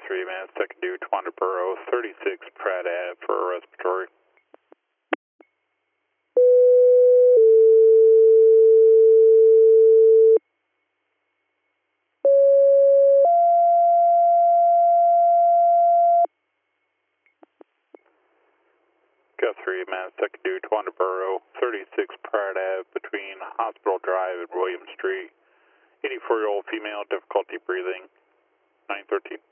3 minutes, second due, Twanderboro, 36 Pratt Ave for a respiratory. Got 3 minutes, second due, Twanderboro, 36 Pratt Ave between Hospital Drive and William Street. 84-year-old female, difficulty breathing, 913.